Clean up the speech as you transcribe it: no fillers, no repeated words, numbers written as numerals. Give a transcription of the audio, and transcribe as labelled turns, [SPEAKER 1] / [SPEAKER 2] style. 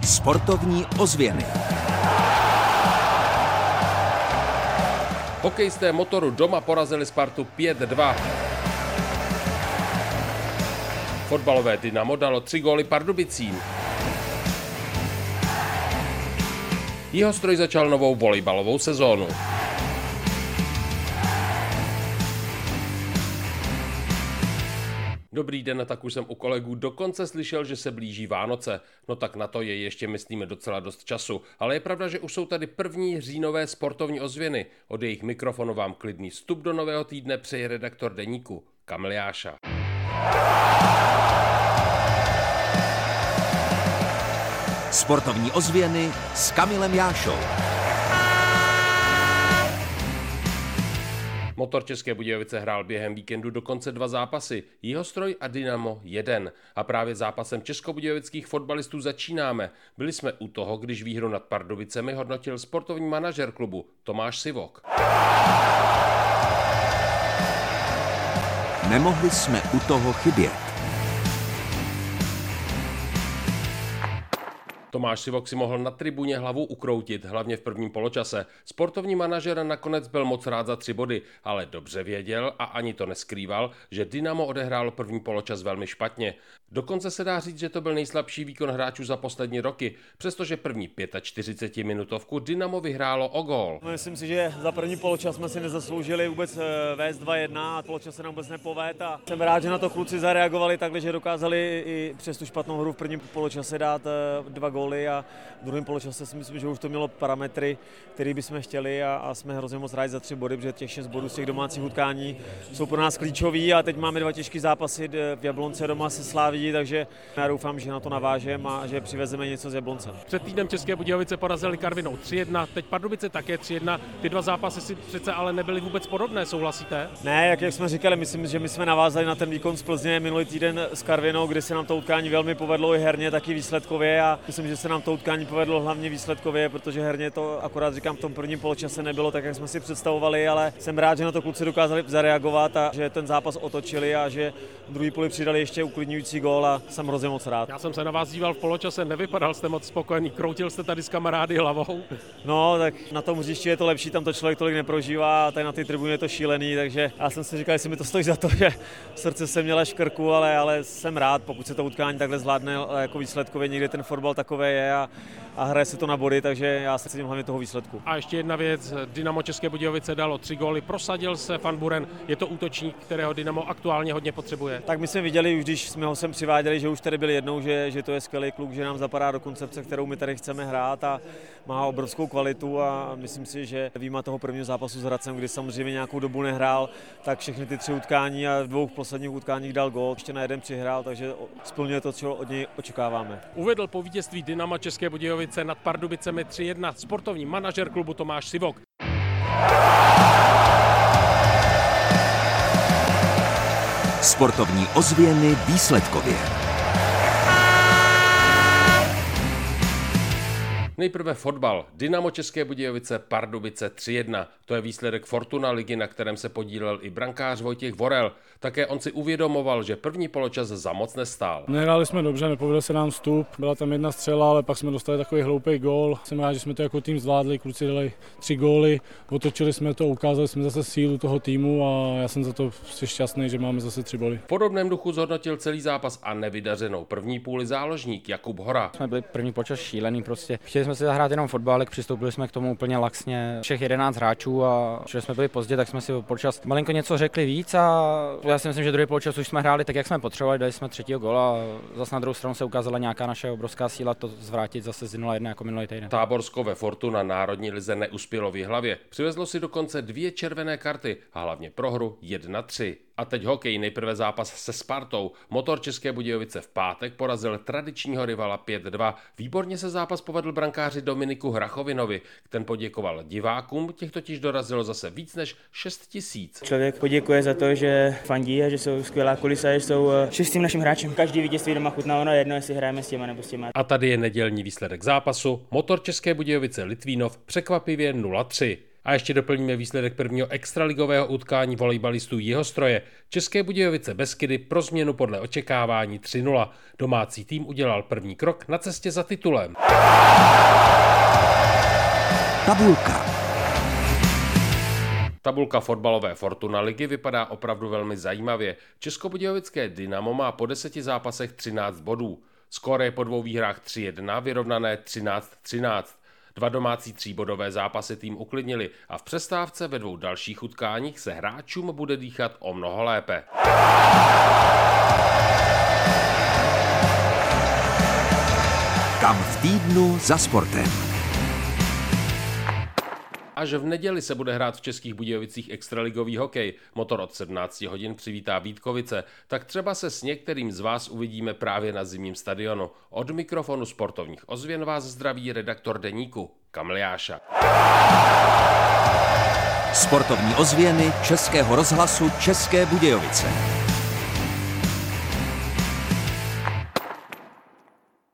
[SPEAKER 1] Sportovní ozvěny.
[SPEAKER 2] Hokejisté Motoru doma porazili Spartu 5-2. Fotbalové Dynamo dalo 3 góly Pardubicím. Jihostroj začal novou volejbalovou sezónu. Dobrý den, tak už jsem u kolegů dokonce slyšel, že se blíží Vánoce. No tak na to je ještě, myslíme, docela dost času. Ale je pravda, že už jsou tady první říjnové sportovní ozvěny. Od jejich mikrofonu vám klidný vstup do nového týdne přeje redaktor deníku Kamil Jáša.
[SPEAKER 1] Sportovní ozvěny s Kamilem Jášou.
[SPEAKER 2] Motor České Budějovice hrál během víkendu dokonce 2 zápasy, Jihostroj a Dynamo 1. A právě zápasem českobudějovických fotbalistů začínáme. Byli jsme u toho, když výhru nad Pardubicemi hodnotil sportovní manažer klubu Tomáš Sivok.
[SPEAKER 1] Nemohli jsme u toho chybět.
[SPEAKER 2] Tomáš Sivok si mohl na tribuně hlavu ukroutit, hlavně v prvním poločase. Sportovní manažer nakonec byl moc rád za 3 body, ale dobře věděl a ani to neskrýval, že Dynamo odehrálo první poločas velmi špatně. Dokonce se dá říct, že to byl nejslabší výkon hráčů za poslední roky, přestože první 45minutovku Dynamo vyhrálo o gól.
[SPEAKER 3] Myslím si, že za první poločas jsme si nezasloužili vůbec vést 2-1 a poločas se nám vůbec nepovedl a jsem rád, že na to kluci zareagovali takhle, že dokázali i přes tu špatnou hru v prvním poločase dát 2 góly a v druhém poločase si myslím, že už to mělo parametry, které bychom chtěli a jsme hrozně moc rádi za 3 body, protože těch 6 bodů z těch domácích utkání jsou pro nás klíčový a teď máme 2 těžké zápasy v Jablonce doma se Slaví, takže já doufám, že na to navážeme a že přivezeme něco z Jablonce.
[SPEAKER 4] Před týdnem České Budějovice porazili Karvinou 3-1, teď Pardubice také 3-1. Ty 2 zápasy si přece ale nebyly vůbec podobné, souhlasíte?
[SPEAKER 3] Ne, jak jsme říkali, myslím, že my jsme navázali na ten výkon z Plzně minulý týden s Karvinou, kdy se nám to utkání velmi povedlo i herně, taky výsledkově a myslím, že se nám to utkání povedlo hlavně výsledkově, protože herně to akorát říkám v tom prvním poločase nebylo tak, jak jsme si představovali, ale jsem rád, že na to kluci dokázali zareagovat a že ten zápas otočili a že v druhý poli přidali ještě uklidňující gól a jsem hrozně moc rád.
[SPEAKER 4] Já jsem se na vás díval v poločase, nevypadal jste moc spokojený, kroutil jste tady s kamarády hlavou.
[SPEAKER 3] No, tak na tom hřišti je to lepší, tam to člověk tolik neprožívá a tady na té tribuně je to šílený, takže já jsem si říkal, jestli mi to stojí za to, že srdce se měla škrku, ale jsem rád, pokud se to utkání takhle zvládne jako výsledkově, někdy ten fotbal takové je a hraje se to na body, takže já se cením hlavně toho výsledku.
[SPEAKER 4] A ještě jedna věc, Dynamo České Budějovice dalo 3 góly, prosadil se Van Buren, je to útočník, kterého Dynamo aktuálně hodně potřebuje.
[SPEAKER 3] Tak my jsme viděli, už když jsme ho sem přiváděli, že už tady byl jednou, že to je skvělý kluk, že nám zapadá do koncepce, kterou my tady chceme hrát a má obrovskou kvalitu a myslím si, že vyjma toho prvního zápasu s Hradcem, kdy samozřejmě nějakou dobu nehrál, tak všechny ty 3 utkání a v 2 posledních utkáních dal gól, ještě na 1 přihrál, takže splňuje to, co od něj očekáváme.
[SPEAKER 4] Uvedl po vítězství Dynama České Budějovice nad Pardubicemi 3-1 sportovní manažer klubu Tomáš Sivok.
[SPEAKER 1] Sportovní ozvěny výsledkově.
[SPEAKER 2] Nejprve fotbal. Dynamo České Budějovice Pardubice 3-1. To je výsledek Fortuna ligy, na kterém se podílel i brankář Vojtěch Vorel. Také on si uvědomoval, že první poločas za moc nestál.
[SPEAKER 5] Nehráli jsme dobře, nepovedl se nám vstup, byla tam 1 střela, ale pak jsme dostali takový hloupý gól. Jsem rád, že jsme to jako tým zvládli, kluci dali 3 góly, otočili jsme to, ukázali jsme zase sílu toho týmu a já jsem za to šťastný, že máme zase 3 body.
[SPEAKER 2] V podobném duchu zhodnotil celý zápas a nevydařenou první půli záložník Jakub Hora.
[SPEAKER 6] Jsme byli první počas šílený prostě. Chtěli jsme si zahrát jenom fotbalek, přistoupili jsme k tomu úplně laxně. Všech 11 hráčů a že jsme byli pozdě, tak jsme si počas malinko něco řekli víc a já si myslím, že druhý poločas už jsme hráli tak, jak jsme potřebovali, dali jsme 3. góla a zase na druhou stranu se ukázala nějaká naše obrovská síla to zvrátit zase z 0-1 jako minulý týden.
[SPEAKER 2] Táborsko ve Fortuna národní lize neuspělo v Jihlavě. Přivezlo si dokonce 2 červené karty a hlavně prohru 1-3. A teď hokej, nejprve zápas se Spartou. Motor České Budějovice v pátek porazil tradičního rivala 5-2. Výborně se zápas povedl brankáři Dominiku Hrachovinovi. Ten poděkoval divákům, těch totiž dorazilo zase víc než 6 000.
[SPEAKER 7] Člověk poděkuje za to, že fandí a že jsou skvělá kulisa, že jsou šestým naším hráčem. Každý vítězství doma chutnalo na jedno, jestli hrajeme s těma nebo s těma.
[SPEAKER 2] A tady je nedělní výsledek zápasu. Motor České Budějovice Litvínov překvapivě 0-3. A ještě doplníme výsledek prvního extraligového utkání volejbalistů Jihostroje. České Budějovice Beskydy pro změnu podle očekávání 3-0. Domácí tým udělal první krok na cestě za titulem.
[SPEAKER 1] Tabulka.
[SPEAKER 2] Tabulka fotbalové Fortuna ligy vypadá opravdu velmi zajímavě. Českobudějovické Dynamo má po 10 zápasech 13 bodů. Skóre je po 2 výhrách 3-1, vyrovnané 13-13. 2 domácí 3bodové zápasy tým uklidnili a v přestávce ve 2 dalších utkáních se hráčům bude dýchat o mnoho lépe.
[SPEAKER 1] Kam v týdnu za sportem.
[SPEAKER 2] Až v neděli se bude hrát v Českých Budějovicích extraligový hokej. Motor od 17 hodin přivítá Vítkovice, tak třeba se s některým z vás uvidíme právě na zimním stadionu. Od mikrofonu Sportovních ozvěn vás zdraví redaktor deníku Kamil Jáša.
[SPEAKER 1] Sportovní ozvěny Českého rozhlasu České Budějovice.